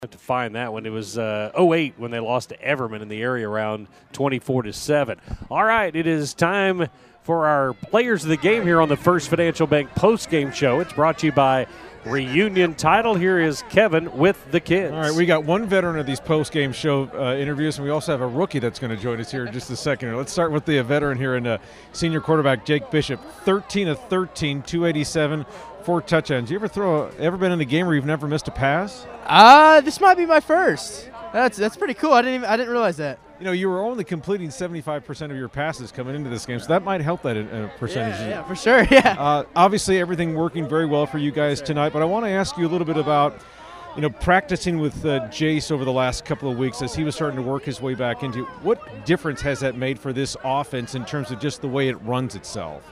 Have to find that one. It was '08 when they lost to Everman in the area round 24-7. All right, it is time for our players of the game here on the First Financial Bank post-game show. It's brought to you by Reunion Title. Here is Kevin with the kids. All right, we got one veteran of these post-game show interviews, and we also have a rookie that's going to join us here in just a second. Let's start with the veteran here and senior quarterback Jake Bishop. 13 of 13, 287, 4 touchdowns. You ever been in a game where you've never missed a pass? This might be my first. That's pretty cool. I didn't realize that. You know, you were only completing 75% of your passes coming into this game, so that might help that in a percentage. Yeah, for sure. Yeah. Obviously, everything working very well for you guys tonight, but I want to ask you a little bit about, practicing with Jace over the last couple of weeks as he was starting to work his way back into. What difference has that made for this offense in terms of just the way it runs itself?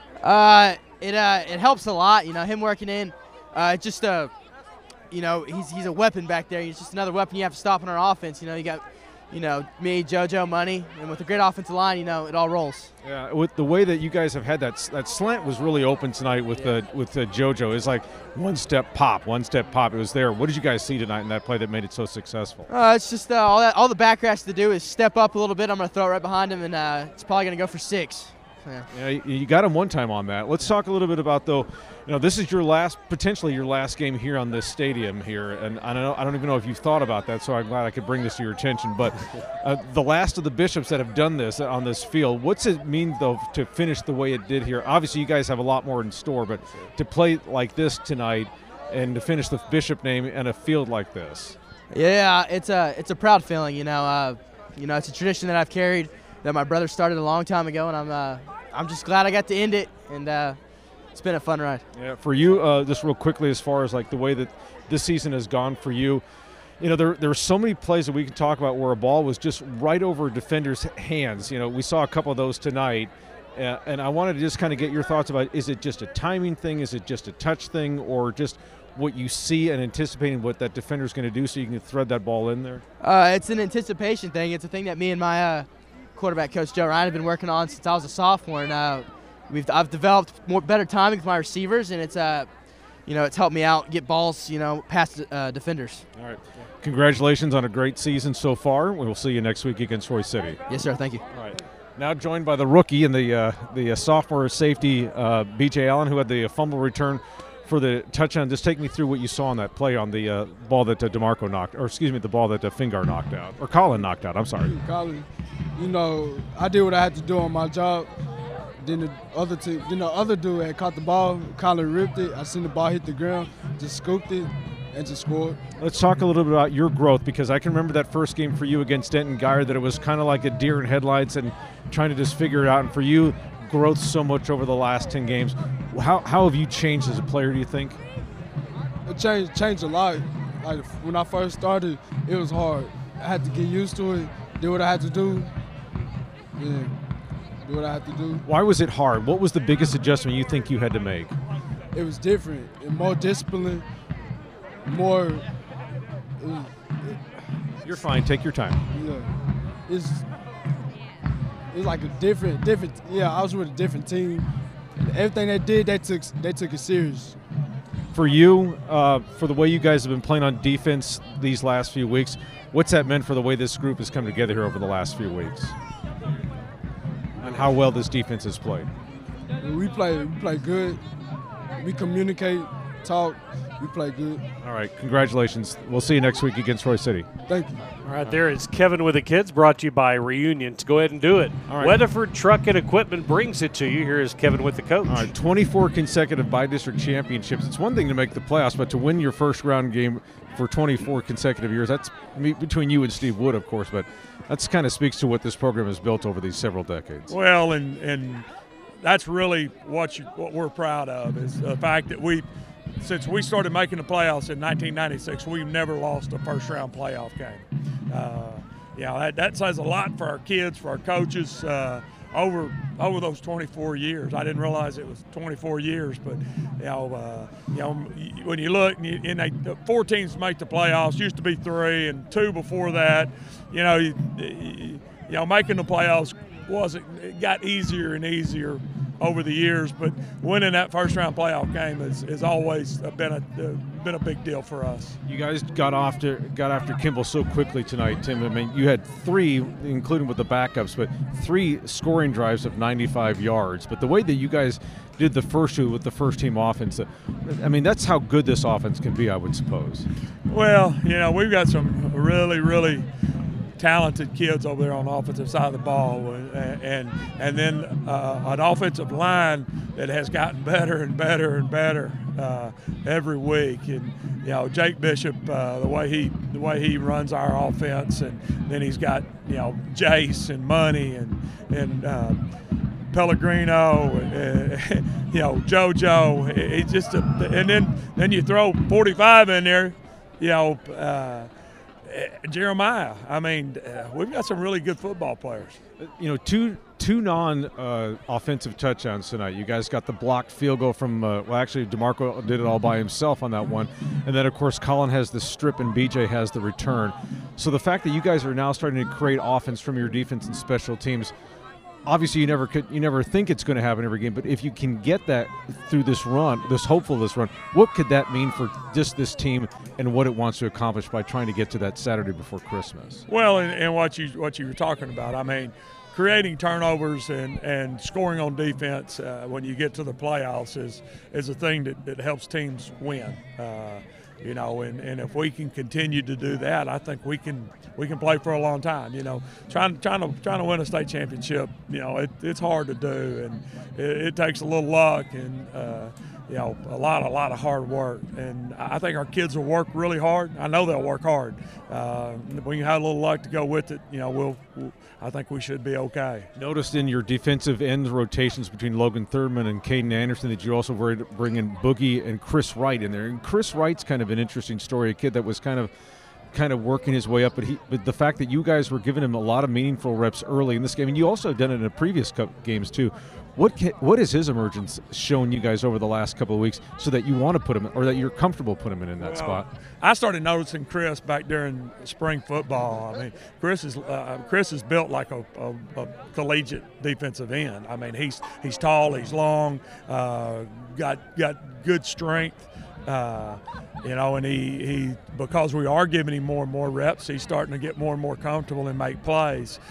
It helps a lot. Him working in, he's a weapon back there. He's just another weapon you have to stop in our offense. You got. Me, JoJo, Money, and with a great offensive line, it all rolls. Yeah, with the way that you guys have had that slant was really open tonight with JoJo. It's like one step pop. It was there. What did you guys see tonight in that play that made it so successful? It's just all the backer has to do is step up a little bit. I'm going to throw it right behind him, and it's probably going to go for 6. Yeah, you got him one time on that. Let's talk a little bit about, though, this is potentially your last game here on this stadium here, and I don't even know if you've thought about that, so I'm glad I could bring this to your attention. But the last of the Bishops that have done this on this field, what's it mean, though, to finish the way it did here? Obviously, you guys have a lot more in store, but to play like this tonight and to finish the Bishop name in a field like this. Yeah, it's a proud feeling. It's a tradition that I've carried that my brother started a long time ago, and I'm just glad I got to end it, and it's been a fun ride. Yeah, for you, just real quickly, as far as like the way that this season has gone for you, there are so many plays that we can talk about where a ball was just right over a defender's hands. We saw a couple of those tonight, and I wanted to just kind of get your thoughts about, is it just a timing thing, is it just a touch thing, or just what you see and anticipating what that defender's going to do so you can thread that ball in there? It's an anticipation thing. It's a thing that me and my quarterback coach Joe Ryan have been working on since I was a sophomore, and I've developed better timing with my receivers, and it's helped me out get balls past defenders. All right, congratulations on a great season so far. We will see you next week against Roy City. Yes, sir. Thank you. All right. Now joined by the rookie and the sophomore safety B.J. Allen, who had the fumble return for the touchdown. Just take me through what you saw on that play on the ball that the ball that Fingar knocked out, or Colin knocked out. I'm sorry. Colin, I did what I had to do on my job. Then the other dude had caught the ball. Colin ripped it. I seen the ball hit the ground, just scooped it, and just scored. Let's talk a little bit about your growth, because I can remember that first game for you against Denton Geyer, that it was kind of like a deer in headlights and trying to just figure it out. And for you, growth so much over the last 10 games. How have you changed as a player, do you think? It changed a lot. Like when I first started, it was hard. I had to get used to it, do what I had to do. Yeah, do what I had to do. Why was it hard? What was the biggest adjustment you think you had to make? It was different, and more discipline, more. You're fine. Take your time. Yeah, it's like a different. Yeah, I was with a different team. Everything they did, they took it serious. For you, for the way you guys have been playing on defense these last few weeks, what's that meant for the way this group has come together here over the last few weeks? And how well this defense has played? We play good. We communicate, talk. We play good. All right, congratulations. We'll see you next week against Roy City. Thank you. All right, there is Kevin with the kids, brought to you by Reunion. To go ahead and do it. All right. Weatherford Truck and Equipment brings it to you. Here is Kevin with the coach. All right, 24 consecutive by-district championships. It's one thing to make the playoffs, but to win your first round game for 24 consecutive years, that's between you and Steve Wood, of course, but that's kind of speaks to what this program has built over these several decades. Well, and that's really what we're proud of, is the fact that since we started making the playoffs in 1996, we've never lost a first-round playoff game. That says a lot for our kids, for our coaches, over those 24 years. I didn't realize it was 24 years, but when you look, the 4 teams make the playoffs. Used to be 3 and 2 before that. Making the playoffs it got easier and easier over the years, but winning that first-round playoff game is always been a big deal for us. You guys got after Kimball so quickly tonight, Tim. I mean, you had 3, including with the backups, but 3 scoring drives of 95 yards. But the way that you guys did the first 2 with the first-team offense, I mean, that's how good this offense can be, I would suppose. Well, we've got some really, really talented kids over there on the offensive side of the ball, and then an offensive line that has gotten better and better and better every week. And Jake Bishop, the way he runs our offense, and then he's got Jace and Money and Pellegrino, JoJo. It's just and then you throw 45 in there, Jeremiah. I mean, we've got some really good football players. Two non-offensive touchdowns tonight. You guys got the blocked field goal from, actually DeMarco did it all by himself on that one. And then, of course, Colin has the strip and BJ has the return. So the fact that you guys are now starting to create offense from your defense and special teams, obviously you never think it's going to happen every game, but if you can get that through this run, this run, what could that mean for just this team and what it wants to accomplish by trying to get to that Saturday before Christmas? Well, and what you were talking about, I mean, creating turnovers and scoring on defense when you get to the playoffs is a thing that helps teams win. And if we can continue to do that, I think we can play for a long time. Trying to win a state championship, it's hard to do, and it takes a little luck and a lot of hard work. And I think our kids will work really hard. I know they'll work hard. When you have a little luck to go with it, I think we should be okay. Noticed in your defensive end rotations between Logan Thurman and Caden Anderson that you also were bringing Boogie and Chris Wright in there. And Chris Wright's kind of an interesting story, a kid that was kind of working his way up, but the fact that you guys were giving him a lot of meaningful reps early in this game, and you also have done it in the previous games too. What has his emergence shown you guys over the last couple of weeks so that you want to put him, or that you're comfortable putting him in that spot? I started noticing Chris back during spring football. I mean, Chris is built like a collegiate defensive end. I mean, he's tall, he's long, got good strength. And he because we are giving him more and more reps, he's starting to get more and more comfortable and make plays.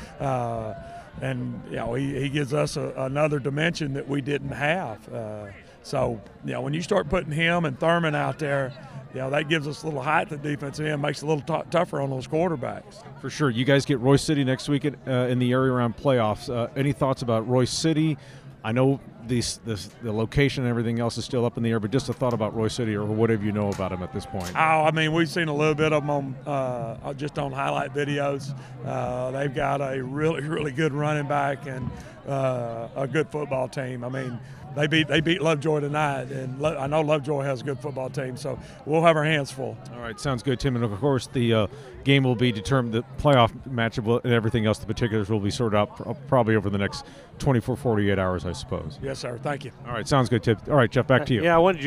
And he gives us another dimension that we didn't have. So when you start putting him and Thurman out there, that gives us a little height at the defensive end, makes it a little tougher on those quarterbacks. For sure. You guys get Royce City next week in the area around playoffs. Any thoughts about Royce City? I know the location and everything else is still up in the air, but just a thought about Royce City or whatever you know about him at this point. Oh, I mean, we've seen a little bit of them just on highlight videos. They've got a really, really good running back and a good football team. I mean, they beat Lovejoy tonight, and I know Lovejoy has a good football team, so we'll have our hands full. All right, sounds good, Tim. And, of course, the game will be determined, the playoff matchup and everything else, the particulars will be sorted out probably over the next 24, 48 hours, I suppose. Yes, sir. Thank you. All right, sounds good, Tim. All right, Jeff, back to you. Yeah, I wanted you